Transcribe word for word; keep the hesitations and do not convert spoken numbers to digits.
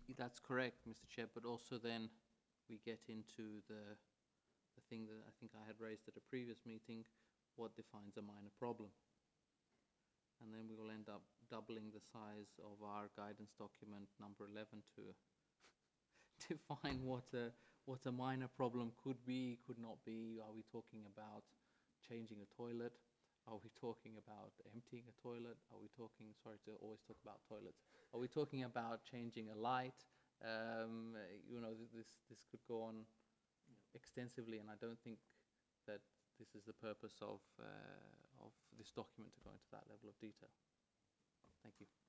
That's correct, Mister Chair, but also then we get into the, the thing that I think I had raised at a previous meeting, what defines a minor problem? And then we will end up doubling the size of our guidance document number eleven to define what a, what a minor problem could be, could not be. Are we talking about changing a toilet? Are we talking about emptying a toilet? Are we talking, sorry to always talk about toilets, are we talking about changing a light? Um, uh, you know, th- this, this could go on extensively, and I don't think that this is the purpose of, uh, of this document, to go into that level of detail. Thank you.